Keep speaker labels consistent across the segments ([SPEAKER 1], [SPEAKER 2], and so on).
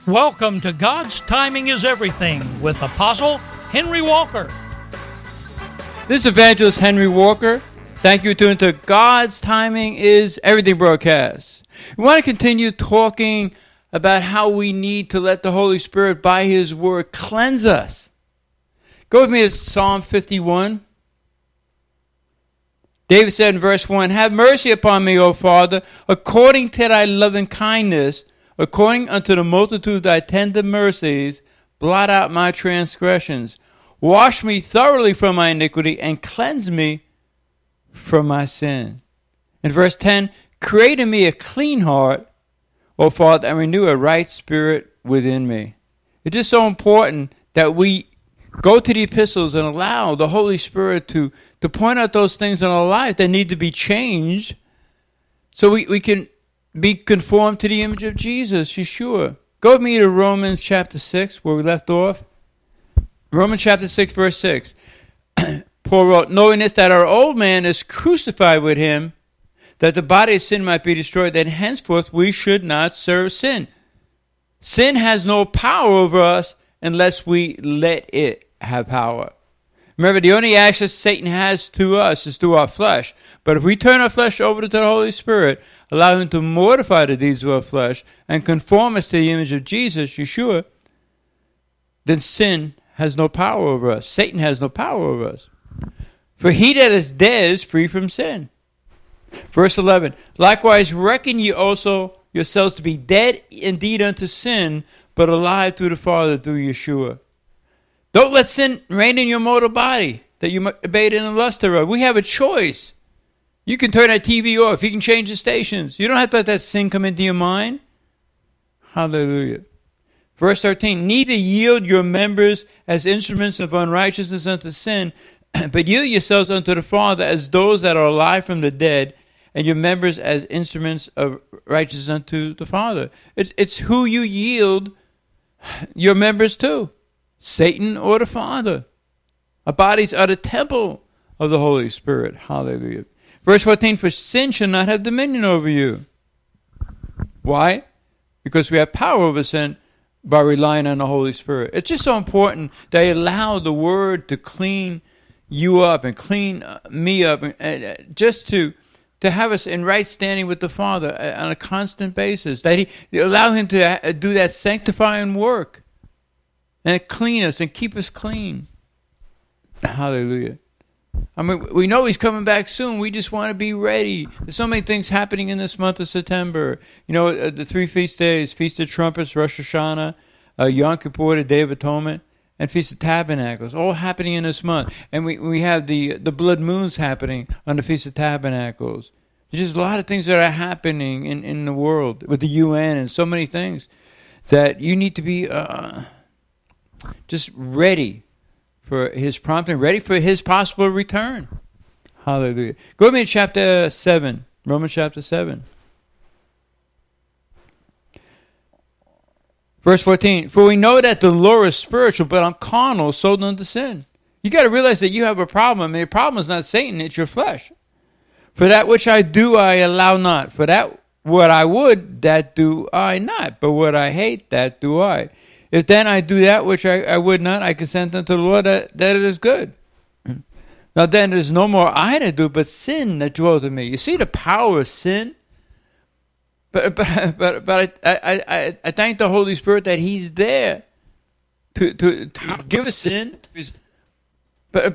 [SPEAKER 1] Welcome to God's Timing is Everything with Apostle Henry Walker.
[SPEAKER 2] This is Evangelist Henry Walker. Thank you for tuning to God's Timing is Everything broadcast. We want to continue talking about how we need to let the Holy Spirit, by His Word, cleanse us. Go with me to Psalm 51. David said in verse 1, "Have mercy upon me, O Father, according to thy loving kindness, according unto the multitude of thy tender mercies, blot out my transgressions. Wash me thoroughly from my iniquity, and cleanse me from my sin." In verse 10, "Create in me a clean heart, O Father, and renew a right spirit within me." It's just so important that we go to the epistles and allow the Holy Spirit to point out those things in our life that need to be changed so we can be conformed to the image of Jesus, Yeshua. Go with me to Romans chapter 6, where we left off. Romans chapter 6, verse 6. Paul wrote, "Knowing this, that our old man is crucified with him, that the body of sin might be destroyed, that henceforth we should not serve sin. Sin has no power over us unless we let it have power." Remember, the only access Satan has to us is through our flesh. But if we turn our flesh over to the Holy Spirit, allow Him to mortify the deeds of our flesh, and conform us to the image of Jesus, Yeshua, then sin has no power over us. Satan has no power over us. For he that is dead is free from sin. Verse 11, "Likewise reckon ye also yourselves to be dead indeed unto sin, but alive through the Father, through Yeshua." Don't let sin reign in your mortal body, that you might obey it in the lust thereof. We have a choice. You can turn that TV off. You can change the stations. You don't have to let that sin come into your mind. Hallelujah. Verse 13, "Neither yield your members as instruments of unrighteousness unto sin, but yield yourselves unto the Father as those that are alive from the dead, and your members as instruments of righteousness unto the Father." It's who you yield your members to, Satan or the Father. Our bodies are the temple of the Holy Spirit. Hallelujah. Verse 14, "For sin shall not have dominion over you." Why? Because we have power over sin by relying on the Holy Spirit. It's just so important that you allow the Word to clean you up and clean me up, and just to have us in right standing with the Father on a constant basis. That He allow Him to do that sanctifying work and clean us and keep us clean. Hallelujah. I mean, we know He's coming back soon. We just want to be ready. There's so many things happening in this month of September. You know, the 3 feast days: Feast of Trumpets, Rosh Hashanah, Yom Kippur, the Day of Atonement, and Feast of Tabernacles, all happening in this month. And we have the blood moons happening on the Feast of Tabernacles. There's just a lot of things that are happening in the world with the UN and so many things that you need to be just ready for His prompting, ready for His possible return. Hallelujah. Go with me to chapter 7, Romans chapter 7. Verse 14, "For we know that the law is spiritual, but I'm carnal, sold unto sin." You got to realize that you have a problem, and your problem is not Satan, it's your flesh. "For that which I do, I allow not. For that what I would, that do I not. But what I hate, that do I. If then I do that which I would not, I consent unto the Lord that it is good. Now then, it is no more I that do, but sin that dwelleth in me." You see the power of sin? But I thank the Holy Spirit that He's there to give us sin. But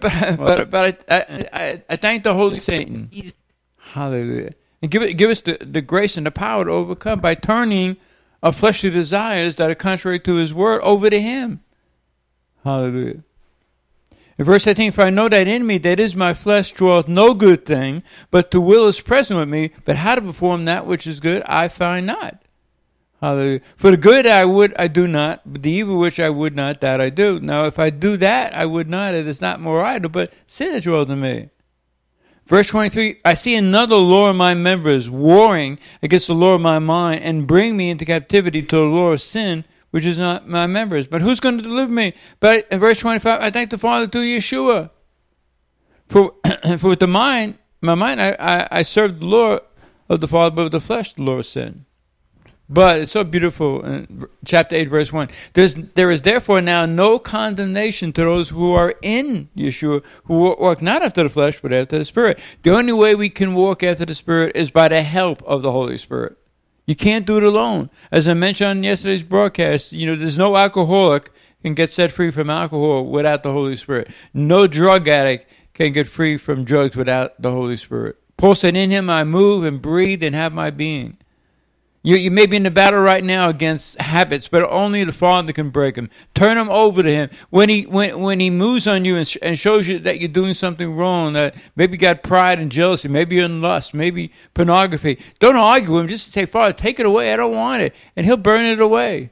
[SPEAKER 2] I thank the Holy Satan. Hallelujah. And give us the grace and the power to overcome by turning our fleshly desires that are contrary to His word over to Him. Hallelujah. In verse 18, "For I know that in me, that is my flesh, draweth no good thing, but the will is present with me, but how to perform that which is good I find not." Hallelujah. "For the good I would, I do not, but the evil which I would not, that I do. Now if I do that I would not, it is not more idle, but sin that dwelleth in me." Verse 23, "I see another law in my members, warring against the law of my mind, and bring me into captivity to the law of sin, which is not my members. But who's going to deliver me?" But in verse 25, "I thank the Father through Yeshua. For with my mind, I serve the law of the Father, but with the flesh, the law of sin." But it's so beautiful in chapter 8, verse 1. There is therefore now no condemnation to those who are in Yeshua, who walk not after the flesh, but after the Spirit. The only way we can walk after the Spirit is by the help of the Holy Spirit. You can't do it alone. As I mentioned on yesterday's broadcast, there's no alcoholic can get set free from alcohol without the Holy Spirit. No drug addict can get free from drugs without the Holy Spirit. Paul said, in him I move and breathe and have my being. You may be in the battle right now against habits, but only the Father can break them. Turn them over to Him. When He moves on you and shows you that you're doing something wrong, that maybe you got pride and jealousy, maybe you're in lust, maybe pornography, don't argue with Him. Just say, Father, take it away. I don't want it. And He'll burn it away.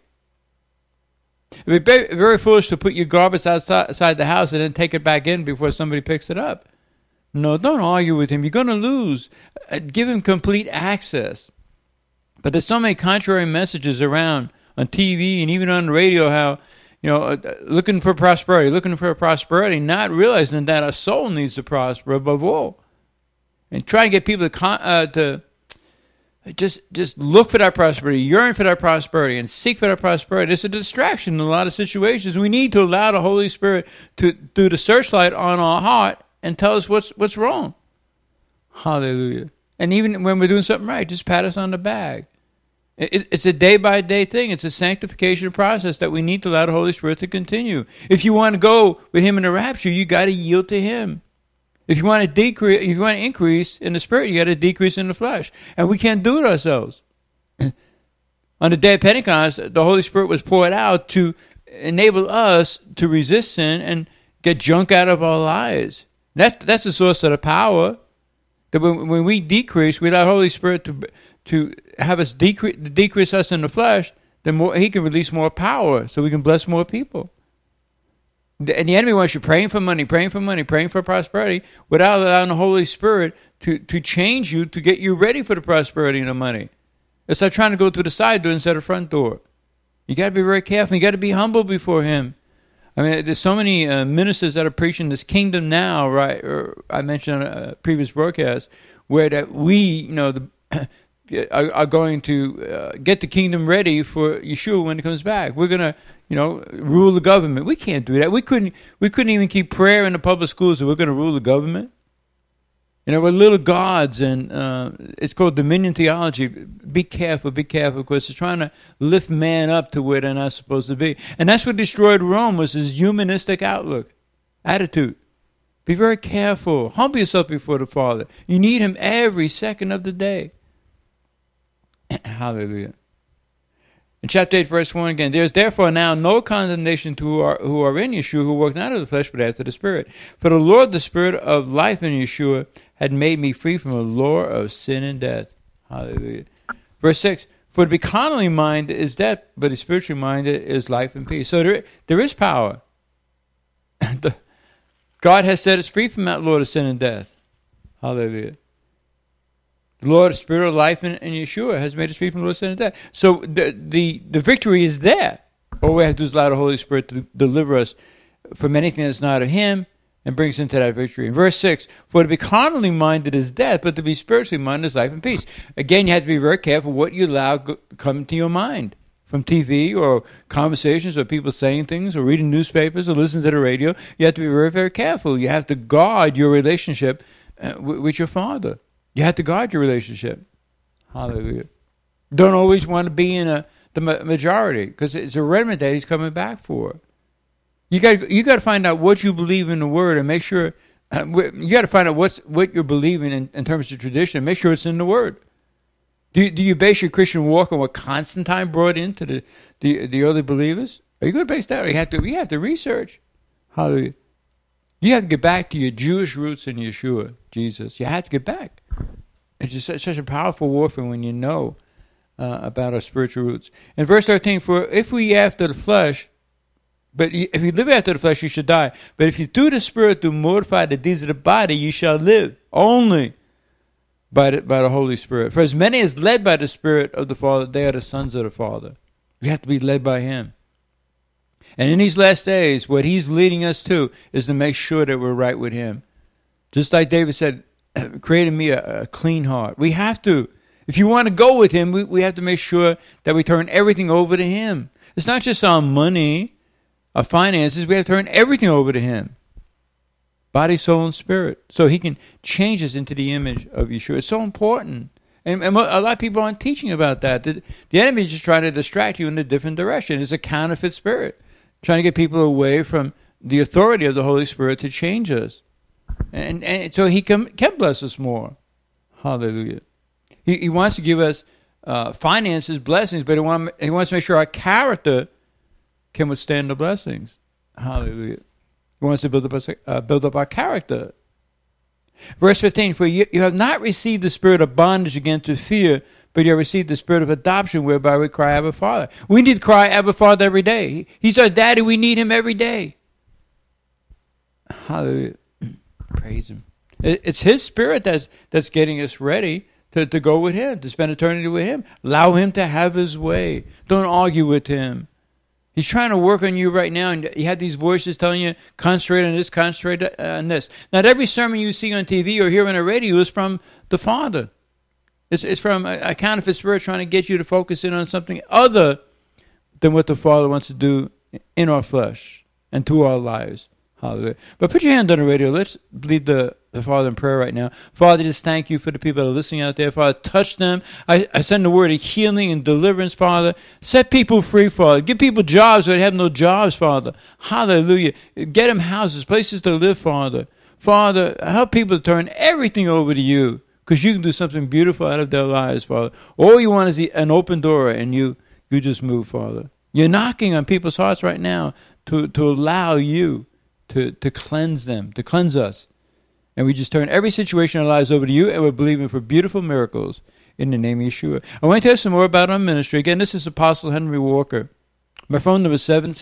[SPEAKER 2] It would be very, very foolish to put your garbage outside the house and then take it back in before somebody picks it up. No, don't argue with Him. You're going to lose. Give Him complete access. But there's so many contrary messages around on TV and even on the radio how, looking for prosperity, not realizing that a soul needs to prosper above all. And try and get people to just look for that prosperity, yearn for that prosperity, and seek for that prosperity. It's a distraction in a lot of situations. We need to allow the Holy Spirit to do the searchlight on our heart and tell us what's wrong. Hallelujah. And even when we're doing something right, just pat us on the back. It's a day-by-day thing. It's a sanctification process that we need to allow the Holy Spirit to continue. If you want to go with Him in the rapture, you got to yield to Him. If you want to decrease, if you want to increase in the Spirit, you got to decrease in the flesh. And we can't do it ourselves. On the day of Pentecost, the Holy Spirit was poured out to enable us to resist sin and get junk out of our lives. That's the source of the power. That when we decrease, we allow the Holy Spirit to have us decrease us in the flesh, then He can release more power so we can bless more people. And the enemy wants you praying for money, praying for prosperity, without allowing the Holy Spirit to change you, to get you ready for the prosperity and the money. It's like trying to go through the side door instead of the front door. You got to be very careful. You got to be humble before Him. I mean, there's so many ministers that are preaching this kingdom now, right? Or I mentioned on a previous broadcast, where that we, are going to get the kingdom ready for Yeshua when He comes back. We're going to, rule the government. We can't do that. We couldn't even keep prayer in the public schools, so we're going to rule the government. We're little gods, and it's called dominion theology. Be careful, because it's trying to lift man up to where they're not supposed to be. And that's what destroyed Rome, was this humanistic attitude. Be very careful. Humble yourself before the Father. You need Him every second of the day. Hallelujah. In chapter 8, verse 1 again, there is therefore now no condemnation to who are in Yeshua, who walk not of the flesh, but after the Spirit. For the Lord, the Spirit of life in Yeshua, had made me free from the law of sin and death. Hallelujah. Verse 6, for to be carnally minded is death, but the spiritually minded is life and peace. So there is power. God has set us free from that law of sin and death. Hallelujah. The Lord, the Spirit of life in Yeshua has made us free from the Lord of sin and death. So the victory is there. All we have to do is allow the Holy Spirit to deliver us from anything that's not of Him and bring us into that victory. In verse 6, for to be carnally minded is death, but to be spiritually minded is life and peace. Again, you have to be very careful what you allow come into your mind. From TV or conversations or people saying things or reading newspapers or listening to the radio, you have to be very, very careful. You have to guard your relationship with your Father. You have to guard your relationship. Hallelujah. Don't always want to be in the majority, because it's a remnant that He's coming back for. You got to find out what you believe in the Word and make sure. You got to find out what you're believing in terms of tradition. Make sure it's in the Word. Do you base your Christian walk on what Constantine brought into the early believers? Are you going to base that? Or you have to research. Hallelujah. You have to get back to your Jewish roots in Yeshua, Jesus. You have to get back. It's just such a powerful warfare when you know about our spiritual roots. In verse 13, for if we after the flesh, but if you live after the flesh, you should die. But if you through the Spirit do mortify the deeds of the body, you shall live only by the Holy Spirit. For as many as led by the Spirit of the Father, they are the sons of the Father. We have to be led by Him. And in these last days, what He's leading us to is to make sure that we're right with Him. Just like David said, create in me a clean heart. We have to. If you want to go with him, we have to make sure that we turn everything over to him. It's not just our money, our finances. We have to turn everything over to him. Body, soul, and spirit. So he can change us into the image of Yeshua. It's so important. And a lot of people aren't teaching about that. The enemy is just trying to distract you in a different direction. It's a counterfeit spirit, trying to get people away from the authority of the Holy Spirit to change us. And so he can bless us more. Hallelujah. He wants to give us finances, blessings, but he wants to make sure our character can withstand the blessings. Hallelujah. He wants to build up our character. Verse 15, for you have not received the spirit of bondage again to fear, but you have received the spirit of adoption, whereby we cry, Abba, Father. We need to cry, Abba, Father, every day. He's our daddy. We need him every day. Hallelujah. Praise him. It's his spirit that's getting us ready to go with him, to spend eternity with him. Allow him to have his way. Don't argue with him. He's trying to work on you right now, and you have these voices telling you, concentrate on this, concentrate on this. Not every sermon you see on TV or hear on the radio is from the Father. It's from a counterfeit spirit trying to get you to focus in on something other than what the Father wants to do in our flesh and through our lives. Hallelujah. But put your hand on the radio. Let's lead the Father in prayer right now. Father, just thank you for the people that are listening out there. Father, touch them. I send the word of healing and deliverance, Father. Set people free, Father. Give people jobs where they have no jobs, Father. Hallelujah. Get them houses, places to live, Father. Father, help people to turn everything over to you, because you can do something beautiful out of their lives, Father. All you want is an open door, and you just move, Father. You're knocking on people's hearts right now to allow you to cleanse them, to cleanse us. And we just turn every situation in our lives over to you, and we're believing for beautiful miracles in the name of Yeshua. I want to tell you some more about our ministry. Again, this is Apostle Henry Walker. My phone number is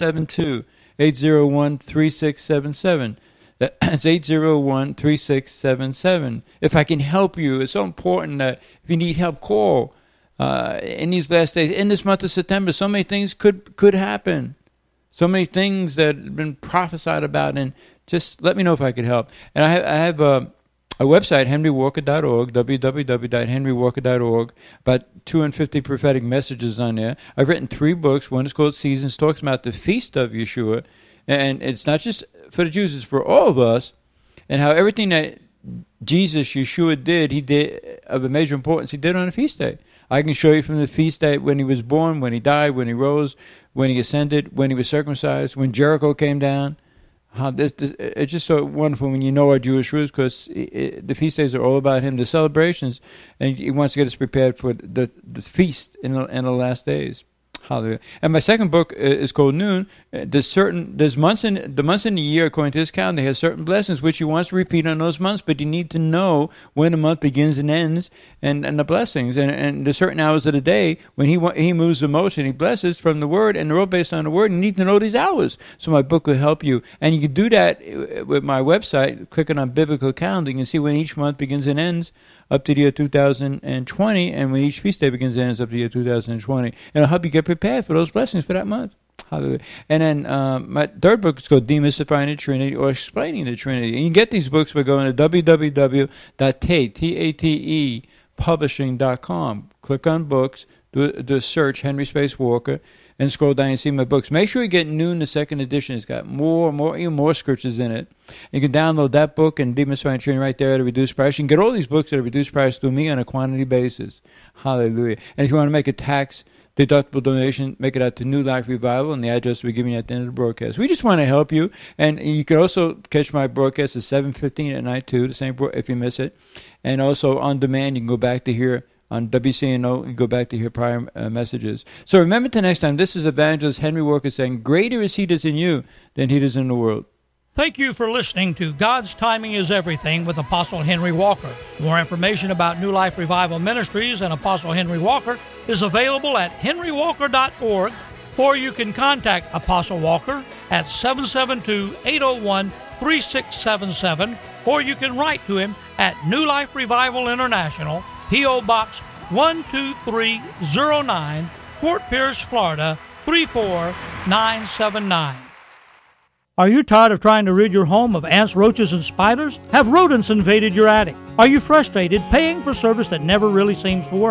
[SPEAKER 2] 772-801-3677. That's 801-3677. If I can help you, it's so important that if you need help, call. In these last days, in this month of September, so many things could happen. So many things that have been prophesied about, and just let me know if I could help. And I have a website, henrywalker.org, www.henrywalker.org, about 250 prophetic messages on there. I've written 3 books. One is called Seasons, talks about the feast of Yeshua, and it's not just for the Jews, it's for all of us, and how everything that Yeshua did, he did of a major importance, he did on a feast day. I can show you from the feast day when he was born, when he died, when he rose, when he ascended, when he was circumcised, when Jericho came down. It's just so wonderful when you know our Jewish roots, because the feast days are all about him, the celebrations, and he wants to get us prepared for the feast in the last days. Hallelujah. And my second book is called Noon. There's months in the year, according to this calendar, has certain blessings which he wants to repeat on those months, but you need to know when the month begins and ends, and the blessings, and there's certain hours of the day when he moves the most and he blesses from the word, and they're all based on the word, and you need to know these hours. So my book will help you, and you can do that with my website, clicking on biblical calendar. You can see when each month begins and ends up to the year 2020, and when each feast day begins and ends up to the year 2020. And it'll help you get prepared for those blessings for that month. Hallelujah. And then my third book is called Demystifying the Trinity, or Explaining the Trinity. And you can get these books by going to www.tatepublishing.com. Click on books, do a search, Henry Space Walker, and scroll down and see my books. Make sure you get Noon, the second edition. It's got even more scriptures in it. You can download that book and Demystifying the Trinity right there at a reduced price. You can get all these books at a reduced price through me on a quantity basis. Hallelujah. And if you want to make a tax-deductible donation, make it out to New Life Revival, and the address will be given you at the end of the broadcast. We just want to help you, and you can also catch my broadcast at 7:15 at night too, the same if you miss it, and also on demand. You can go back to hear on WCNO. You go back to hear prior messages. So remember, to next time, this is Evangelist Henry Walker saying, "Greater is He that's in you than he that's in the world."
[SPEAKER 1] Thank you for listening to God's Timing is Everything with Apostle Henry Walker. More information about New Life Revival Ministries and Apostle Henry Walker is available at henrywalker.org, or you can contact Apostle Walker at 772-801-3677, or you can write to him at New Life Revival International, P.O. Box 12309, Fort Pierce, Florida 34979. Are you tired of trying to rid your home of ants, roaches, and spiders? Have rodents invaded your attic? Are you frustrated paying for service that never really seems to work?